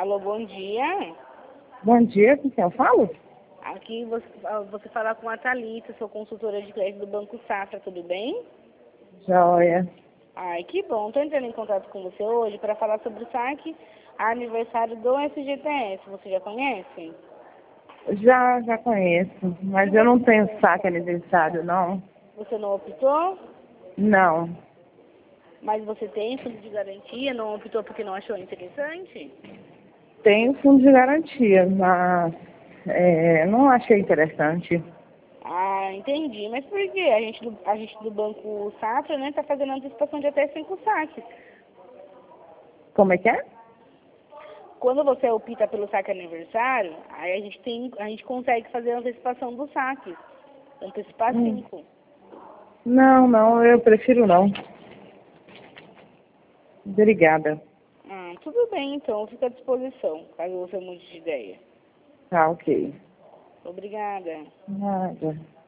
Alô, bom dia. Bom dia, com quem eu falo? Aqui você fala com a Thalita, sou consultora de crédito do Banco Safra, tudo bem? Joia. Ai, que bom. Estou entrando em contato com você hoje para falar sobre o saque aniversário do FGTS. Você já conhece? Já conheço, mas eu não tenho saque aniversário, não. Você não optou? Não. Mas você tem fundo de garantia? Não optou porque não achou interessante? Tenho fundo de garantia, mas não achei interessante. Ah, entendi. Mas por quê? A gente do Banco Safra, né, tá fazendo antecipação de até 5 saques. Como é que é? Quando você opta pelo saque aniversário, aí a gente consegue fazer a antecipação dos saques. Antecipar 5. Não, eu prefiro não. Obrigada. Ah, tudo bem, então. Fica à disposição, caso você mude de ideia. Tá, ok. Obrigada. Nada.